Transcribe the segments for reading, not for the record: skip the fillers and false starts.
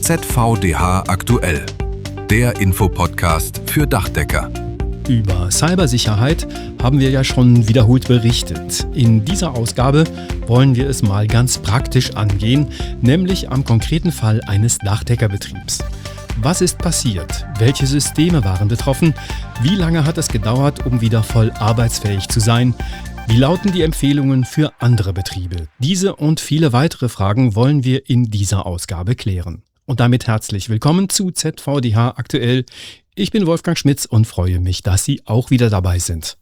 ZVDH aktuell, der Infopodcast für Dachdecker. Über Cybersicherheit haben wir ja schon wiederholt berichtet. In dieser Ausgabe wollen wir es mal ganz praktisch angehen, nämlich am konkreten Fall eines Dachdeckerbetriebs. Was ist passiert? Welche Systeme waren betroffen? Wie lange hat es gedauert, um wieder voll arbeitsfähig zu sein? Wie lauten die Empfehlungen für andere Betriebe? Diese und viele weitere Fragen wollen wir in dieser Ausgabe klären. Und damit herzlich willkommen zu ZVDH aktuell. Ich bin Wolfgang Schmitz und freue mich, dass Sie auch wieder dabei sind.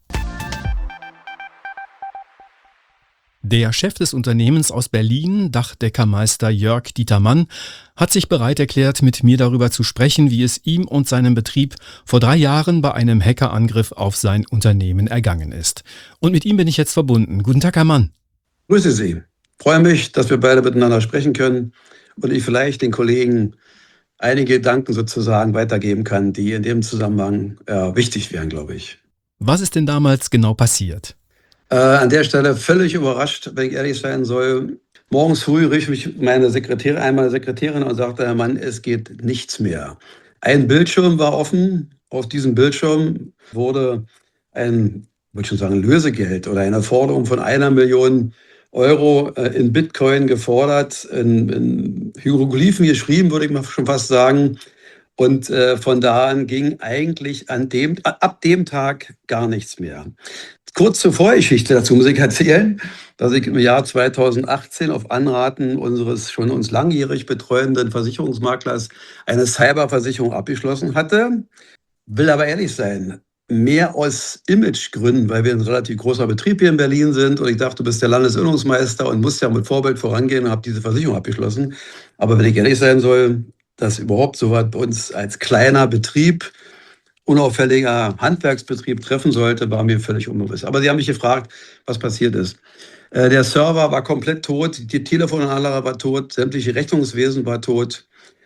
Der Chef des Unternehmens aus Berlin, Dachdeckermeister Jörg Dieter Mann, hat sich bereit erklärt, mit mir darüber zu sprechen, wie es ihm und seinem Betrieb vor 3 Jahren bei einem Hackerangriff auf sein Unternehmen ergangen ist. Und mit ihm bin ich jetzt verbunden. Guten Tag, Herr Mann. Grüße Sie. Freue mich, dass wir beide miteinander sprechen können und ich vielleicht den Kollegen einige Gedanken sozusagen weitergeben kann, die in dem Zusammenhang wichtig wären, glaube ich. Was ist denn damals genau passiert? An der Stelle völlig überrascht, wenn ich ehrlich sein soll. Morgens früh rief mich meine Sekretärin und sagte, Herr Mann, es geht nichts mehr. Ein Bildschirm war offen. Auf diesem Bildschirm wurde ein, ich würde schon sagen, Lösegeld oder eine Forderung von 1 Million Euro in Bitcoin gefordert, in Hieroglyphen geschrieben, würde ich mal schon fast sagen. Und von da an ging eigentlich ab dem Tag gar nichts mehr. Kurz zur Vorgeschichte dazu muss ich erzählen, dass ich im Jahr 2018 auf Anraten unseres schon uns langjährig betreuenden Versicherungsmaklers eine Cyberversicherung abgeschlossen hatte. Will aber ehrlich sein, mehr aus Imagegründen, weil wir ein relativ großer Betrieb hier in Berlin sind und ich dachte, du bist der Landesirrungsmeister und musst ja mit Vorbild vorangehen und habe diese Versicherung abgeschlossen. Aber wenn ich ehrlich sein soll, dass überhaupt so was bei uns als kleiner Betrieb, unauffälliger Handwerksbetrieb treffen sollte, war mir völlig unbewusst. Aber Sie haben mich gefragt, was passiert ist. Der Server war komplett tot, die Telefonanlage war tot, sämtliche Rechnungswesen war tot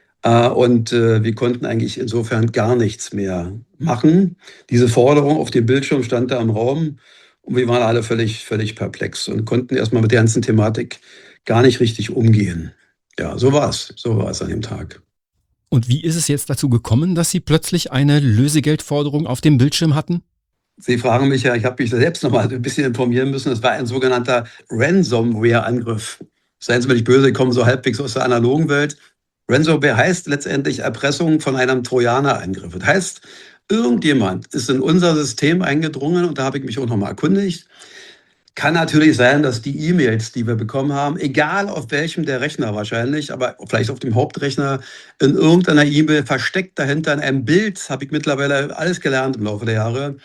und wir konnten eigentlich insofern gar nichts mehr machen. Diese Forderung auf dem Bildschirm stand da im Raum und wir waren alle völlig perplex und konnten erstmal mit der ganzen Thematik gar nicht richtig umgehen. Ja, so war es an dem Tag. Und wie ist es jetzt dazu gekommen, dass Sie plötzlich eine Lösegeldforderung auf dem Bildschirm hatten? Sie fragen mich ja, ich habe mich selbst noch mal ein bisschen informieren müssen. Es war ein sogenannter Ransomware-Angriff. Seien Sie mir nicht böse, ich komme so halbwegs aus der analogen Welt. Ransomware heißt letztendlich Erpressung von einem Trojaner-Angriff. Das heißt, irgendjemand ist in unser System eingedrungen und da habe ich mich auch noch mal erkundigt. Kann natürlich sein, dass die E-Mails, die wir bekommen haben, egal auf welchem der Rechner wahrscheinlich, aber vielleicht auf dem Hauptrechner, in irgendeiner E-Mail versteckt dahinter in einem Bild, habe ich mittlerweile alles gelernt im Laufe der Jahre,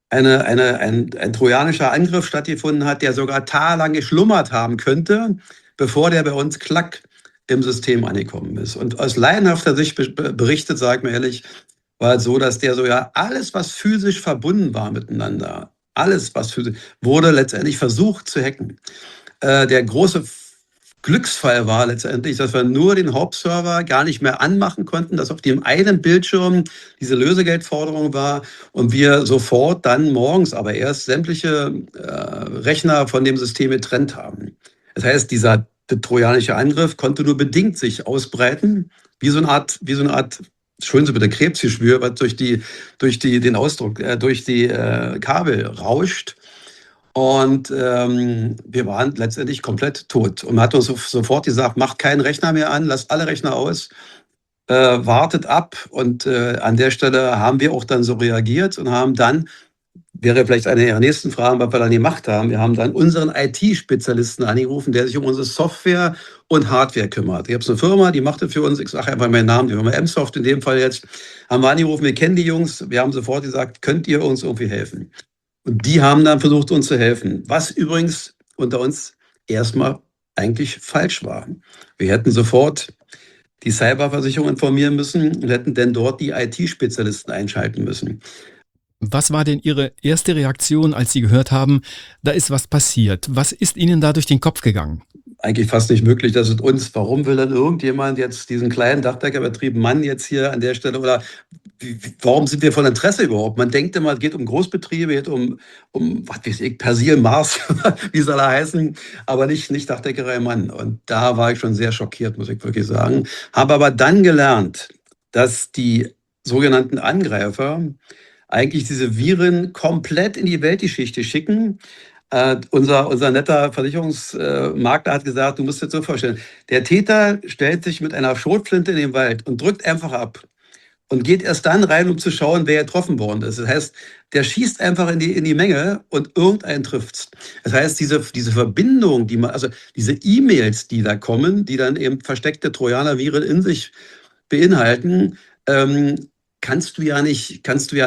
ein trojanischer Angriff stattgefunden hat, der sogar tagelang geschlummert haben könnte, bevor der bei uns klack im System angekommen ist. Und aus laienhafter Sicht berichtet, sage ich mir ehrlich, war es so, dass der sogar alles, was physisch verbunden war miteinander, alles, was wurde letztendlich versucht zu hacken. Der große Glücksfall war letztendlich, dass wir nur den Hauptserver gar nicht mehr anmachen konnten, dass auf dem einen Bildschirm diese Lösegeldforderung war und wir sofort dann morgens aber erst sämtliche Rechner von dem System getrennt haben. Das heißt, der trojanische Angriff konnte nur bedingt sich ausbreiten, wie so eine Art schön so bitte Krebsgeschwür, was durch die Kabel rauscht. Und wir waren letztendlich komplett tot. Und man hat uns sofort gesagt, macht keinen Rechner mehr an, lasst alle Rechner aus, wartet ab. Und an der Stelle haben wir auch dann so reagiert und haben dann, wäre vielleicht eine Ihrer nächsten Fragen, was wir dann gemacht haben. Wir haben dann unseren IT-Spezialisten angerufen, der sich um unsere Software und Hardware kümmert. Ich habe eine Firma, die macht das für uns. Ich sage einfach meinen Namen, die Firma Emsoft in dem Fall jetzt. Haben wir angerufen, wir kennen die Jungs. Wir haben sofort gesagt, könnt ihr uns irgendwie helfen? Und die haben dann versucht, uns zu helfen. Was übrigens unter uns erstmal eigentlich falsch war. Wir hätten sofort die Cyberversicherung informieren müssen und hätten dann dort die IT-Spezialisten einschalten müssen. Was war denn Ihre erste Reaktion, als Sie gehört haben, da ist was passiert? Was ist Ihnen da durch den Kopf gegangen? Eigentlich fast nicht möglich, dass es uns, warum will dann irgendjemand jetzt diesen kleinen Dachdeckerbetrieb Mann jetzt hier an der Stelle oder warum sind wir von Interesse überhaupt? Man denkt immer, es geht um Großbetriebe, es geht was weiß ich, Persil, Mars, wie soll er heißen, aber nicht Dachdeckerei Mann. Und da war ich schon sehr schockiert, muss ich wirklich sagen. Habe aber dann gelernt, dass die sogenannten Angreifer eigentlich diese Viren komplett in die Weltgeschichte schicken. Unser netter Versicherungsmakler hat gesagt, du musst dir das so vorstellen, der Täter stellt sich mit einer Schrotflinte in den Wald und drückt einfach ab und geht erst dann rein, um zu schauen, wer getroffen worden ist. Das heißt, der schießt einfach in die Menge und irgendeinen trifft's. Das heißt, diese Verbindung, also diese E-Mails, die da kommen, die dann eben versteckte Trojaner-Viren in sich beinhalten, kannst du ja nicht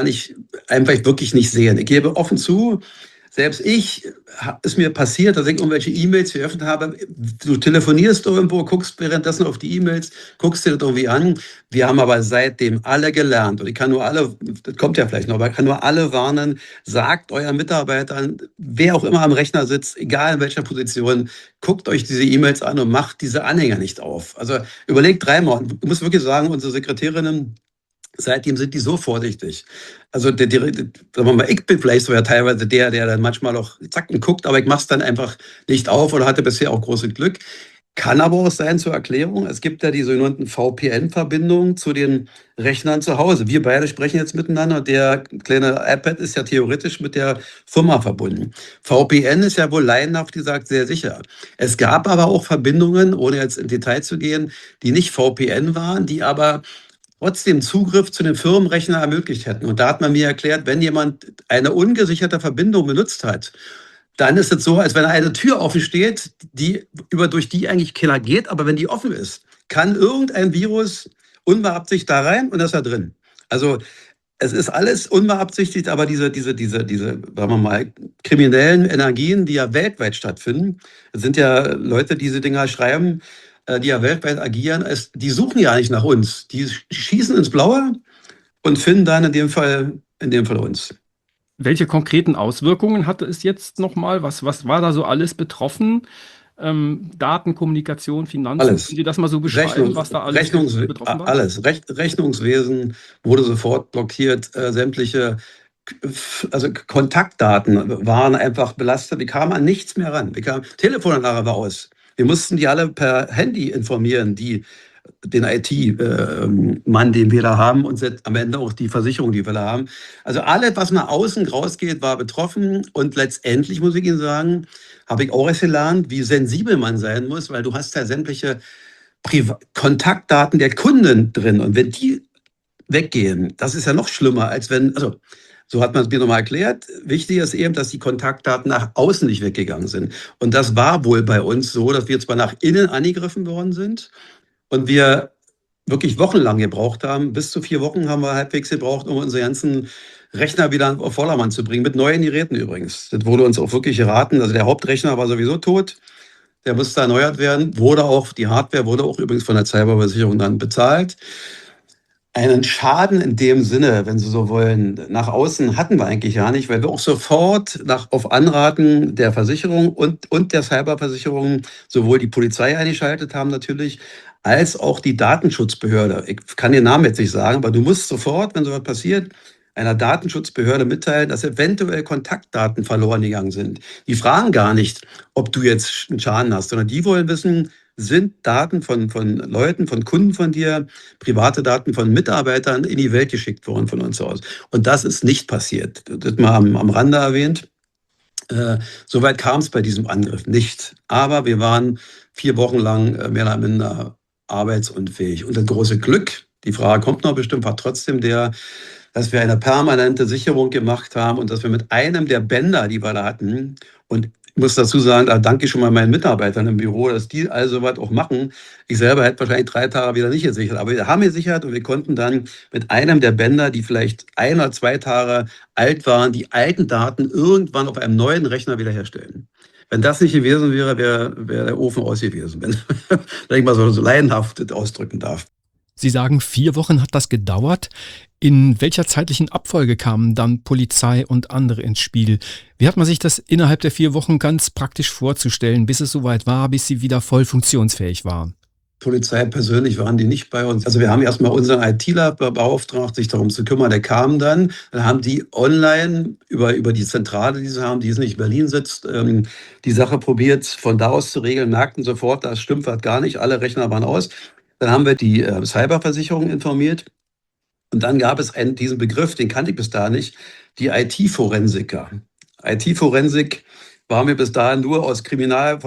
einfach wirklich nicht sehen. Ich gebe offen zu, selbst ist mir passiert, dass ich irgendwelche E-Mails geöffnet habe. Du telefonierst irgendwo, guckst währenddessen auf die E-Mails, guckst dir das irgendwie an. Wir haben aber seitdem alle gelernt. Und ich kann nur alle, das kommt ja vielleicht noch, aber ich kann nur alle warnen, sagt euren Mitarbeitern, wer auch immer am Rechner sitzt, egal in welcher Position, guckt euch diese E-Mails an und macht diese Anhänger nicht auf. Also überlegt dreimal. Ich muss wirklich sagen, unsere Sekretärinnen, seitdem sind die so vorsichtig. Also sagen wir mal, ich bin vielleicht sogar teilweise der dann manchmal auch zack und guckt, aber ich mache es dann einfach nicht auf oder hatte bisher auch großes Glück. Kann aber auch sein zur Erklärung, es gibt ja die sogenannten VPN-Verbindungen zu den Rechnern zu Hause. Wir beide sprechen jetzt miteinander und der kleine iPad ist ja theoretisch mit der Firma verbunden. VPN ist ja wohl laienhaft gesagt sehr sicher. Es gab aber auch Verbindungen, ohne jetzt in Detail zu gehen, die nicht VPN waren, die aber trotzdem Zugriff zu den Firmenrechner ermöglicht hätten. Und da hat man mir erklärt, wenn jemand eine ungesicherte Verbindung benutzt hat, dann ist es so, als wenn eine Tür offen steht, durch die eigentlich keiner geht, aber wenn die offen ist, kann irgendein Virus unbeabsichtigt da rein und ist da drin. Also es ist alles unbeabsichtigt, aber diese, sagen wir mal, kriminellen Energien, die ja weltweit stattfinden, es sind ja Leute, die diese Dinger schreiben, die ja weltweit agieren, die suchen ja nicht nach uns. Die schießen ins Blaue und finden dann in dem Fall uns. Welche konkreten Auswirkungen hatte es jetzt nochmal? Was war da so alles betroffen? Daten, Kommunikation, Finanzen, alles. können Sie das mal so beschreiben, was da alles betroffen war? Alles. Rechnungswesen wurde sofort blockiert, sämtliche Kontaktdaten waren einfach belastet. Wir kamen an nichts mehr ran. Telefonanlage war aus. Wir mussten die alle per Handy informieren, den IT-Mann, den wir da haben und am Ende auch die Versicherung, die wir da haben. Also alles, was nach außen rausgeht, war betroffen und letztendlich, muss ich Ihnen sagen, habe ich auch erst gelernt, wie sensibel man sein muss, weil du hast ja sämtliche Kontaktdaten der Kunden drin und wenn die weggehen, das ist ja noch schlimmer, als wenn, also so hat man es mir nochmal erklärt. Wichtig ist eben, dass die Kontaktdaten nach außen nicht weggegangen sind. Und das war wohl bei uns so, dass wir zwar nach innen angegriffen worden sind und wir wirklich wochenlang gebraucht haben. Bis zu 4 Wochen haben wir halbwegs gebraucht, um unsere ganzen Rechner wieder auf Vordermann zu bringen. Mit neuen Geräten übrigens. Das wurde uns auch wirklich geraten. Also der Hauptrechner war sowieso tot. Der musste erneuert werden. Die Hardware wurde auch übrigens von der Cyberversicherung dann bezahlt. Einen Schaden in dem Sinne, wenn Sie so wollen, nach außen hatten wir eigentlich ja nicht, weil wir auch sofort auf Anraten der Versicherung und der Cyberversicherung sowohl die Polizei eingeschaltet haben natürlich, als auch die Datenschutzbehörde. Ich kann den Namen jetzt nicht sagen, aber du musst sofort, wenn sowas passiert, einer Datenschutzbehörde mitteilen, dass eventuell Kontaktdaten verloren gegangen sind. Die fragen gar nicht, ob du jetzt einen Schaden hast, sondern die wollen wissen, sind Daten von Leuten, von Kunden von dir, private Daten von Mitarbeitern in die Welt geschickt worden von uns aus. Und das ist nicht passiert. Das mal am Rande erwähnt. Soweit kam es bei diesem Angriff nicht. Aber wir waren 4 Wochen lang mehr oder minder arbeitsunfähig. Und das große Glück, die Frage kommt noch bestimmt, war trotzdem dass wir eine permanente Sicherung gemacht haben und dass wir mit einem der Bänder, die wir da hatten, und ich muss dazu sagen, da danke ich schon mal meinen Mitarbeitern im Büro, dass die also was auch machen. Ich selber hätte wahrscheinlich 3 Tage wieder nicht gesichert, aber wir haben gesichert und wir konnten dann mit einem der Bänder, die vielleicht 1 oder 2 Tage alt waren, die alten Daten irgendwann auf einem neuen Rechner wiederherstellen. Wenn das nicht gewesen wäre, wäre der Ofen aus gewesen, wenn ich mal so laienhaft ausdrücken darf. Sie sagen, 4 Wochen hat das gedauert. In welcher zeitlichen Abfolge kamen dann Polizei und andere ins Spiel? Wie hat man sich das innerhalb der 4 Wochen ganz praktisch vorzustellen, bis es soweit war, bis sie wieder voll funktionsfähig waren? Polizei persönlich waren die nicht bei uns. Also wir haben erstmal unseren ITler beauftragt, sich darum zu kümmern. Der kam dann haben die online über die Zentrale, die sie haben, die nicht in Berlin sitzt, die Sache probiert, von da aus zu regeln, merkten sofort, das stimmt was gar nicht, alle Rechner waren aus. Dann haben wir die Cyberversicherung informiert. Und dann gab es diesen Begriff, den kannte ich bis dahin nicht, die IT-Forensiker. IT-Forensik war mir bis dahin nur aus Kriminal,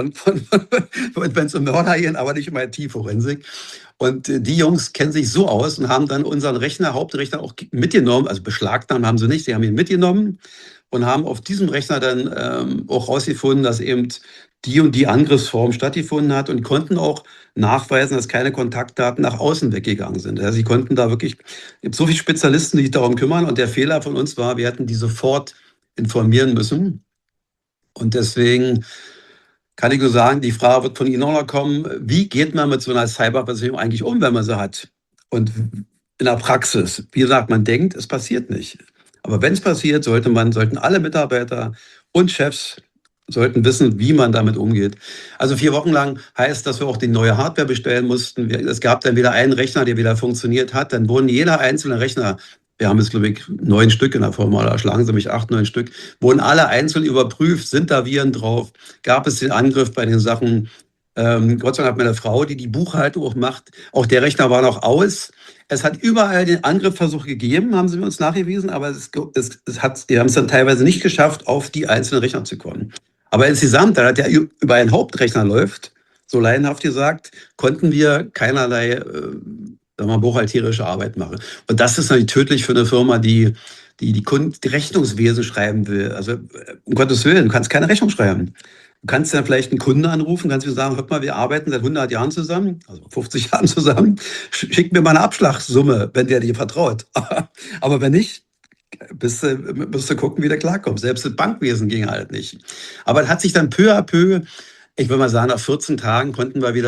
wenn es um Mörder ging, aber nicht um IT-Forensik. Und die Jungs kennen sich so aus und haben dann unseren Rechner, Hauptrechner auch mitgenommen, also beschlagnahmt haben sie nicht, sie haben ihn mitgenommen und haben auf diesem Rechner dann auch rausgefunden, dass eben die und die Angriffsform stattgefunden hat und konnten auch nachweisen, dass keine Kontaktdaten nach außen weggegangen sind. Also sie konnten da wirklich, es gibt so viele Spezialisten, die sich darum kümmern und der Fehler von uns war, wir hätten die sofort informieren müssen. Und deswegen kann ich nur sagen, die Frage wird von Ihnen auch noch kommen, wie geht man mit so einer Cyberversicherung eigentlich um, wenn man sie hat? Und in der Praxis, wie gesagt, man denkt, es passiert nicht. Aber wenn es passiert, sollten alle Mitarbeiter und Chefs sollten wissen, wie man damit umgeht. Also 4 Wochen lang heißt, dass wir auch die neue Hardware bestellen mussten. Es gab dann wieder einen Rechner, der wieder funktioniert hat. Dann wurden jeder einzelne Rechner, wir haben jetzt, glaube ich, 9 Stück in der Firma, da schlagen sie mich 8, 9 Stück, wurden alle einzeln überprüft, sind da Viren drauf, gab es den Angriff bei den Sachen. Gott sei Dank hat meine Frau, die Buchhaltung auch macht, auch der Rechner war noch aus. Es hat überall den Angriffsversuch gegeben, haben sie uns nachgewiesen, aber die haben es dann teilweise nicht geschafft, auf die einzelnen Rechner zu kommen. Aber insgesamt, da der über einen Hauptrechner läuft, so laienhaft gesagt, konnten wir keinerlei buchhalterische Arbeit machen. Und das ist natürlich tödlich für eine Firma, die Rechnungswesen schreiben will. Also um Gottes Willen, du kannst keine Rechnung schreiben. Du kannst dann vielleicht einen Kunden anrufen, kannst ihm sagen, hört mal, wir arbeiten seit 100 Jahren zusammen, also 50 Jahren zusammen, schick mir mal eine Abschlagssumme, wenn der dir vertraut. Aber wenn nicht, musst du gucken, wie der klarkommt. Selbst das Bankwesen ging halt nicht. Aber es hat sich dann peu à peu, ich würde mal sagen, nach 14 Tagen konnten wir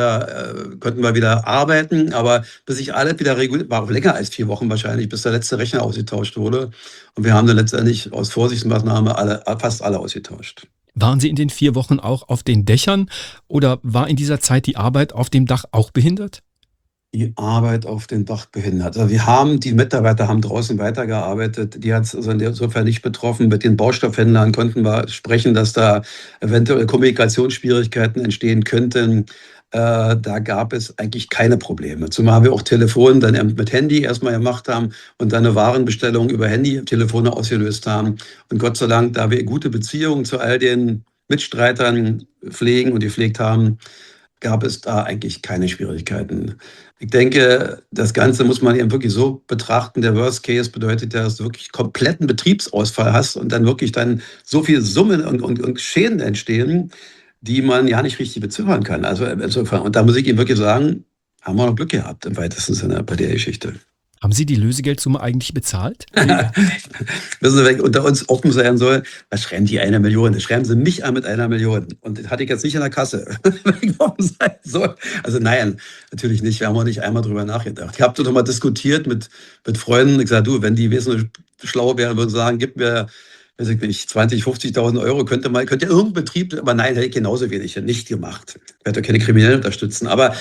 wieder arbeiten, aber bis sich alles wieder reguliert, war auch länger als 4 Wochen wahrscheinlich, bis der letzte Rechner ausgetauscht wurde. Und wir haben dann letztendlich aus Vorsichtsmaßnahme fast alle ausgetauscht. Waren Sie in den 4 Wochen auch auf den Dächern oder war in dieser Zeit die Arbeit auf dem Dach auch behindert? Die Arbeit auf dem Dach behindert. Also die Mitarbeiter haben draußen weitergearbeitet. Die hat es also insofern nicht betroffen. Mit den Baustoffhändlern konnten wir sprechen, dass da eventuell Kommunikationsschwierigkeiten entstehen könnten. Da gab es eigentlich keine Probleme. Zumal wir auch Telefon dann mit Handy erstmal gemacht haben und dann eine Warenbestellung über Handy-Telefone ausgelöst haben. Und Gott sei Dank, da wir gute Beziehungen zu all den Mitstreitern pflegen und gepflegt haben, gab es da eigentlich keine Schwierigkeiten. Ich denke, das Ganze muss man eben wirklich so betrachten. Der Worst Case bedeutet ja, dass du wirklich kompletten Betriebsausfall hast und dann wirklich dann so viel Summen und Schäden entstehen, die man ja nicht richtig beziffern kann. Also insofern, und da muss ich Ihnen wirklich sagen, haben wir noch Glück gehabt im weitesten Sinne bei der Geschichte. Haben Sie die Lösegeldsumme eigentlich bezahlt? Wissen Sie, wenn ich unter uns offen sein soll, was schreiben die 1 Million? Das schreiben Sie mich an mit 1 Million. Und das hatte ich jetzt nicht in der Kasse, wenn ich offen sein soll. Also nein, natürlich nicht. Wir haben auch nicht einmal drüber nachgedacht. Ich habe doch mal diskutiert mit Freunden. Ich sage, du, wenn die wesentlich schlau wären, würden sagen, gib mir, weiß ich nicht, 20.000, 50.000 Euro, könnte irgendein Betrieb, aber nein, hätte ich genauso wenig nicht gemacht. Ich werde doch keine Kriminellen unterstützen. Aber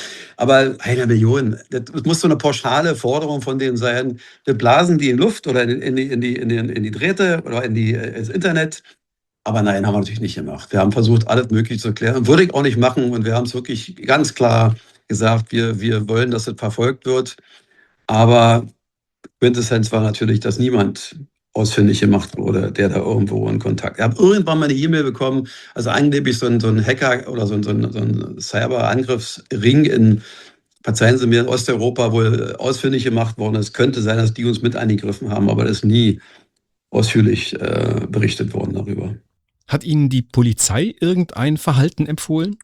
1 Million, das muss so eine pauschale Forderung von denen sein. Wir blasen die in Luft oder in die Drähte oder ins Internet. Aber nein, haben wir natürlich nicht gemacht. Wir haben versucht, alles Mögliche zu klären. Würde ich auch nicht machen. Und wir haben es wirklich ganz klar gesagt, wir wollen, dass es verfolgt wird. Aber Quintessenz war natürlich, dass niemand ausfindig gemacht wurde, der da irgendwo in Kontakt. Ich habe irgendwann mal eine E-Mail bekommen, also angeblich so ein Hacker oder so ein Cyber-Angriffsring verzeihen Sie mir, in Osteuropa wohl ausfindig gemacht worden. Es könnte sein, dass die uns mit angegriffen haben, aber das ist nie ausführlich berichtet worden darüber. Hat Ihnen die Polizei irgendein Verhalten empfohlen?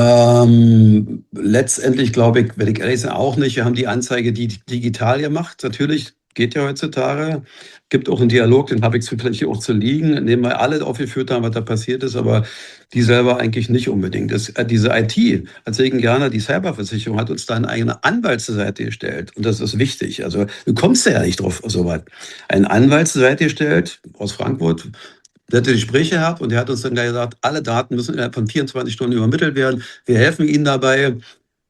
Letztendlich glaube ich, wenn ich ehrlich bin, auch nicht. Wir haben die Anzeige digital gemacht. Natürlich geht ja heutzutage. Gibt auch einen Dialog, den habe ich vielleicht auch zu liegen, in dem wir alle aufgeführt haben, was da passiert ist, aber die selber eigentlich nicht unbedingt. Diese IT, erzähle ich Ihnen gerne, die Cyberversicherung hat uns da eine eigene Anwalt zur Seite gestellt. Und das ist wichtig. Also du kommst ja nicht drauf, so was. Einen Anwalt zur Seite gestellt aus Frankfurt, der hatte die Gespräche gehabt und der hat uns dann gesagt, alle Daten müssen innerhalb von 24 Stunden übermittelt werden. Wir helfen Ihnen dabei.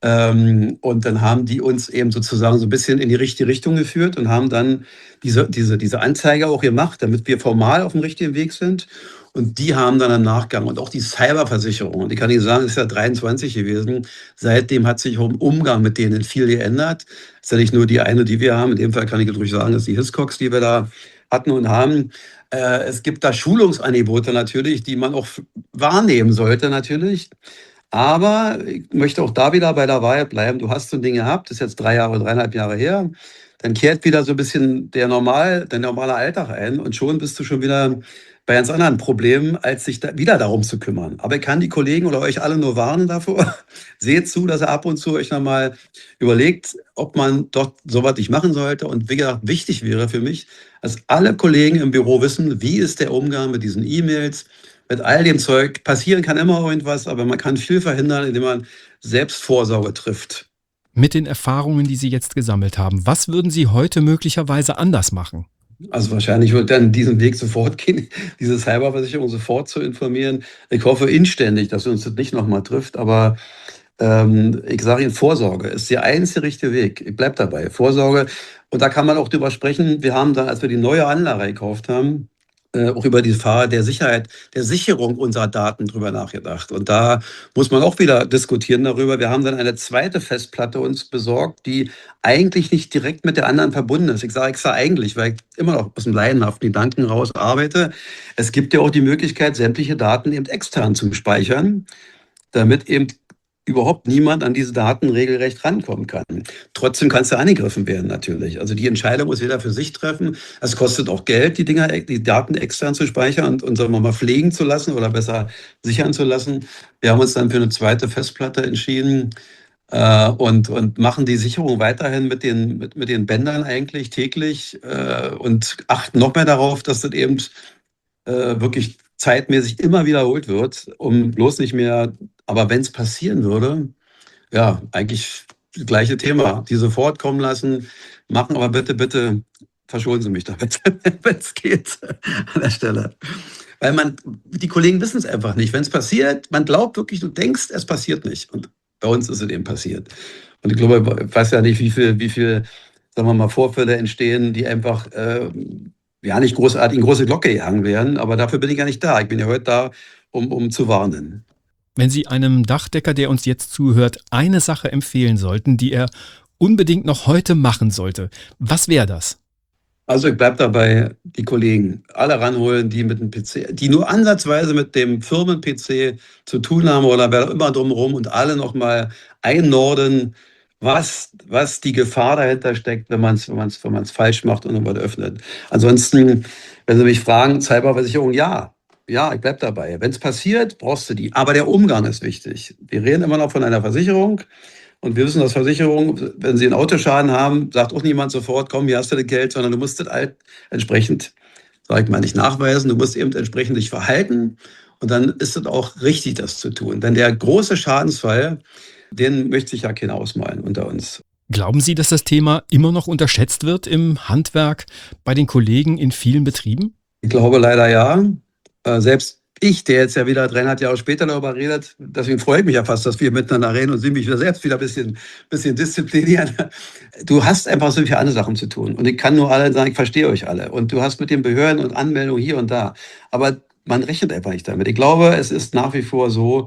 Und dann haben die uns eben sozusagen so ein bisschen in die richtige Richtung geführt und haben dann diese Anzeige auch gemacht, damit wir formal auf dem richtigen Weg sind. Und die haben dann im Nachgang und auch die Cyberversicherung, und ich kann Ihnen sagen, es ist ja 23 gewesen, seitdem hat sich auch im Umgang mit denen viel geändert. Es ist ja nicht nur die eine, die wir haben, in dem Fall kann ich ruhig sagen, das ist die Hiscox, die wir da hatten und haben. Es gibt da Schulungsangebote natürlich, die man auch wahrnehmen sollte natürlich. Aber ich möchte auch da wieder bei der Wahrheit bleiben. Du hast so ein Ding gehabt, das ist jetzt 3 Jahre, 3,5 Jahre her. Dann kehrt wieder so ein bisschen der normale Alltag ein und schon bist du schon wieder bei ganz anderen Problemen, als sich da wieder darum zu kümmern. Aber ich kann die Kollegen oder euch alle nur warnen davor. Seht zu, dass ihr ab und zu euch nochmal überlegt, ob man dort sowas nicht machen sollte. Und wie gesagt, wichtig wäre für mich, dass alle Kollegen im Büro wissen, wie ist der Umgang mit diesen E-Mails, mit all dem Zeug. Passieren kann immer irgendwas, aber man kann viel verhindern, indem man Selbstvorsorge trifft. Mit den Erfahrungen, die Sie jetzt gesammelt haben, was würden Sie heute möglicherweise anders machen? Also wahrscheinlich wird dann diesen Weg sofort gehen, diese Cyberversicherung sofort zu informieren. Ich hoffe inständig, dass uns das nicht nochmal trifft, aber ich sage Ihnen, Vorsorge ist der einzige richtige Weg. Ich bleibe dabei, Vorsorge. Und da kann man auch drüber sprechen. Wir haben dann, als wir die neue Anlage gekauft haben, auch über die Frage der Sicherheit, der Sicherung unserer Daten drüber nachgedacht. Und da muss man auch wieder diskutieren darüber. Wir haben dann eine zweite Festplatte uns besorgt, die eigentlich nicht direkt mit der anderen verbunden ist. Ich sage extra eigentlich, weil ich immer noch aus dem laienhaften Gedanken raus arbeite. Es gibt ja auch die Möglichkeit, sämtliche Daten eben extern zu speichern, damit eben überhaupt niemand an diese Daten regelrecht rankommen kann. Trotzdem kann es ja angegriffen werden natürlich. Also die Entscheidung muss jeder für sich treffen. Es kostet auch Geld, die Daten extern zu speichern und sagen wir mal pflegen zu lassen oder besser sichern zu lassen. Wir haben uns dann für eine zweite Festplatte entschieden und machen die Sicherung weiterhin mit den Bändern eigentlich täglich und achten noch mehr darauf, dass das eben wirklich zeitmäßig immer wiederholt wird, um bloß nicht mehr, aber wenn es passieren würde, ja, eigentlich das gleiche Thema, die sofort kommen lassen, machen, aber bitte, bitte verschonen Sie mich damit, wenn es geht, an der Stelle. Weil die Kollegen wissen es einfach nicht. Wenn es passiert, man glaubt wirklich, du denkst, es passiert nicht. Und bei uns ist es eben passiert. Und ich glaube, ich weiß ja nicht, wie viel, sagen wir mal, Vorfälle entstehen, die einfach ja nicht großartig in große Glocke gehangen werden. Aber dafür bin ich ja nicht da. Ich bin ja heute da, um zu warnen. Wenn Sie einem Dachdecker, der uns jetzt zuhört, eine Sache empfehlen sollten, die er unbedingt noch heute machen sollte, was wäre das? Also ich bleibe dabei, die Kollegen alle ranholen, die mit dem PC, die nur ansatzweise mit dem Firmen-PC zu tun haben oder wer auch immer drumherum und alle nochmal einnorden, was die Gefahr dahinter steckt, wenn man es falsch macht und irgendwas öffnet. Ansonsten, wenn Sie mich fragen, Cyberversicherung, ja. Ja, ich bleibe dabei. Wenn es passiert, brauchst du die. Aber der Umgang ist wichtig. Wir reden immer noch von einer Versicherung. Und wir wissen, dass Versicherungen, wenn sie einen Autoschaden haben, sagt auch niemand sofort, komm, hier hast du das Geld, sondern du musst das halt entsprechend, sag ich mal, nicht nachweisen. Du musst eben entsprechend dich verhalten. Und dann ist es auch richtig, das zu tun. Denn der große Schadensfall, den möchte sich ja keiner ausmalen unter uns. Glauben Sie, dass das Thema immer noch unterschätzt wird im Handwerk bei den Kollegen in vielen Betrieben? Ich glaube leider ja. Selbst ich, der jetzt ja wieder 3,5 Jahre später darüber redet, deswegen freue ich mich ja fast, dass wir miteinander reden und Sie mich selbst wieder ein bisschen disziplinieren. Du hast einfach so viele andere Sachen zu tun. Und ich kann nur alle sagen, ich verstehe euch alle. Und du hast mit den Behörden und Anmeldungen hier und da. Aber man rechnet einfach nicht damit. Ich glaube, es ist nach wie vor so,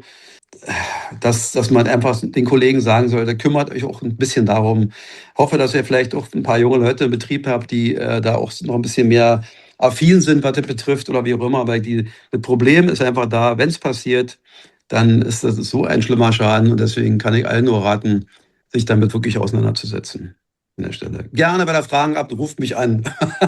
dass man einfach den Kollegen sagen sollte, kümmert euch auch ein bisschen darum. Hoffe, dass ihr vielleicht auch ein paar junge Leute im Betrieb habt, die da auch noch ein bisschen mehr affin sind, was das betrifft oder wie auch immer. Aber das Problem ist einfach da, wenn es passiert, dann ist das so ein schlimmer Schaden. Und deswegen kann ich allen nur raten, sich damit wirklich auseinanderzusetzen. An der Stelle. Gerne, wenn ihr Fragen habt, ruft mich an.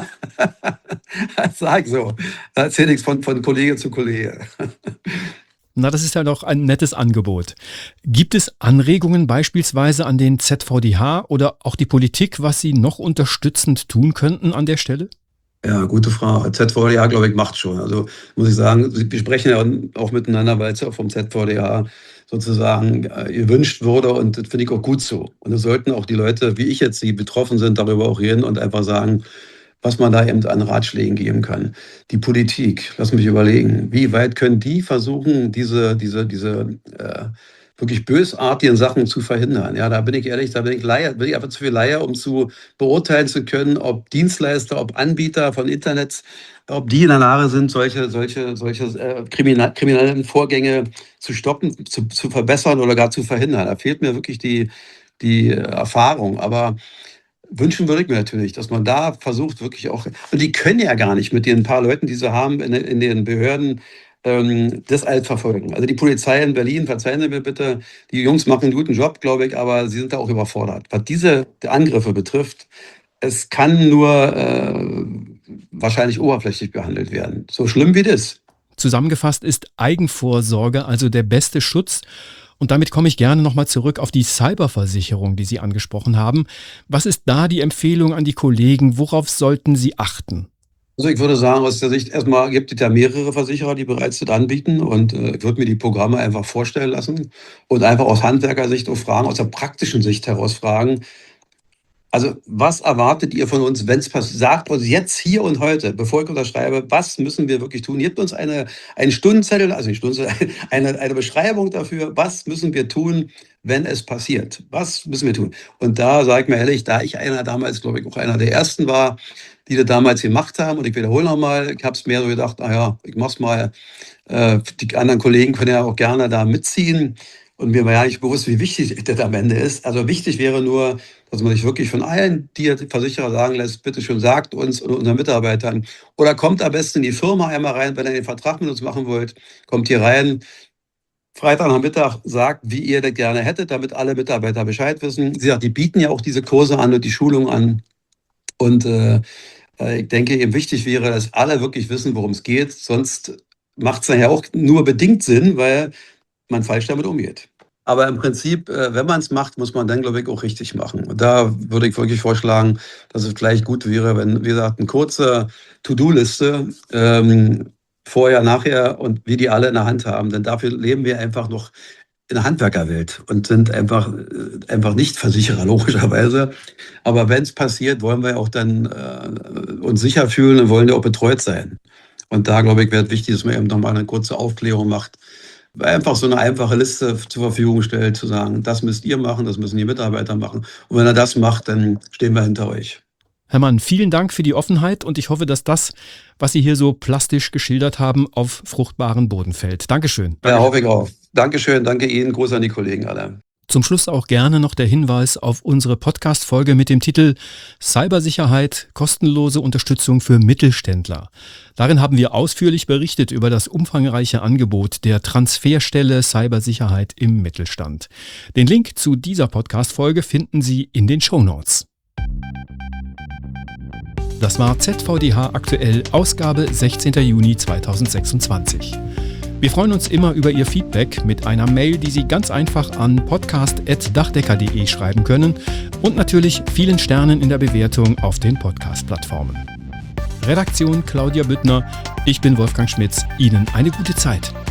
Sag so. Da erzähle ich von Kollege zu Kollege. Na, das ist ja doch ein nettes Angebot. Gibt es Anregungen beispielsweise an den ZVDH oder auch die Politik, was Sie noch unterstützend tun könnten an der Stelle? Ja, gute Frage. ZVDH, glaube ich, macht schon. Also muss ich sagen, wir sprechen ja auch miteinander, weil es ja vom ZVDH sozusagen gewünscht wurde und das finde ich auch gut so. Und es sollten auch die Leute, wie ich jetzt, die betroffen sind, darüber auch reden und einfach sagen, was man da eben an Ratschlägen geben kann. Die Politik, lass mich überlegen, wie weit können die versuchen, diese wirklich bösartigen Sachen zu verhindern. Ja, da bin ich ehrlich, da bin ich einfach zu viel Laie, um zu beurteilen zu können, ob Dienstleister, ob Anbieter von Internets, ob die in der Lage sind, solche kriminellen Vorgänge zu stoppen, zu verbessern oder gar zu verhindern. Da fehlt mir wirklich die Erfahrung. Aber wünschen würde ich mir natürlich, dass man da versucht, wirklich auch, und die können ja gar nicht mit den paar Leuten, die sie haben in den Behörden, das alles verfolgen. Also die Polizei in Berlin, verzeihen Sie mir bitte, die Jungs machen einen guten Job, glaube ich, aber sie sind da auch überfordert. Was diese Angriffe betrifft, es kann nur wahrscheinlich oberflächlich behandelt werden. So schlimm wie das. Zusammengefasst ist Eigenvorsorge also der beste Schutz. Und damit komme ich gerne nochmal zurück auf die Cyberversicherung, die Sie angesprochen haben. Was ist da die Empfehlung an die Kollegen? Worauf sollten sie achten? Also ich würde sagen, aus der Sicht erstmal gibt es ja mehrere Versicherer, die bereits das anbieten und ich würde mir die Programme einfach vorstellen lassen und einfach aus Handwerkersicht auch fragen, aus der praktischen Sicht heraus fragen, also was erwartet ihr von uns, wenn es passiert? Sagt uns jetzt, hier und heute, bevor ich unterschreibe, was müssen wir wirklich tun? Gebt uns einen Stundenzettel, also nicht Stundenzettel, eine Beschreibung dafür, was müssen wir tun, wenn es passiert? Was müssen wir tun? Und da sage ich mir ehrlich, da ich damals, glaube ich, auch einer der Ersten war, die das damals gemacht haben, und ich wiederhole nochmal, ich habe es mir so gedacht, naja, ich mach's mal, die anderen Kollegen können ja auch gerne da mitziehen. Und mir war ja nicht bewusst, wie wichtig das am Ende ist. Also wichtig wäre nur, dass man sich wirklich von allen, die Versicherer sagen lässt, bitte schon sagt uns und unseren Mitarbeitern, oder kommt am besten in die Firma einmal rein, wenn ihr den Vertrag mit uns machen wollt, kommt hier rein, Freitagnachmittag, sagt, wie ihr das gerne hättet, damit alle Mitarbeiter Bescheid wissen. Sie sagt, die bieten ja auch diese Kurse an und die Schulung an. Und ich denke, eben wichtig wäre, dass alle wirklich wissen, worum es geht. Sonst macht es ja auch nur bedingt Sinn, weil man falsch damit umgeht. Aber im Prinzip, wenn man es macht, muss man dann, glaube ich, auch richtig machen. Und da würde ich wirklich vorschlagen, dass es gleich gut wäre, wenn, wie gesagt, eine kurze To-Do-Liste vorher, nachher und wie die alle in der Hand haben. Denn dafür leben wir einfach noch in der Handwerkerwelt und sind einfach nicht Versicherer, logischerweise. Aber wenn es passiert, wollen wir auch dann uns sicher fühlen und wollen ja auch betreut sein. Und da, glaube ich, wäre es wichtig, dass man eben nochmal eine kurze Aufklärung macht. Einfach so eine einfache Liste zur Verfügung stellt, zu sagen, das müsst ihr machen, das müssen die Mitarbeiter machen. Und wenn er das macht, dann stehen wir hinter euch. Herr Mann, vielen Dank für die Offenheit und ich hoffe, dass das, was Sie hier so plastisch geschildert haben, auf fruchtbaren Boden fällt. Dankeschön. Ja, hoffe ich auch. Dankeschön, danke Ihnen, Gruß an die Kollegen alle. Zum Schluss auch gerne noch der Hinweis auf unsere Podcast-Folge mit dem Titel Cybersicherheit, kostenlose Unterstützung für Mittelständler. Darin haben wir ausführlich berichtet über das umfangreiche Angebot der Transferstelle Cybersicherheit im Mittelstand. Den Link zu dieser Podcast-Folge finden Sie in den Shownotes. Das war ZVDH aktuell, Ausgabe 16. Juni 2026. Wir freuen uns immer über Ihr Feedback mit einer Mail, die Sie ganz einfach an podcast@dachdecker.de schreiben können und natürlich vielen Sternen in der Bewertung auf den Podcast-Plattformen. Redaktion Claudia Büttner, ich bin Wolfgang Schmitz. Ihnen eine gute Zeit.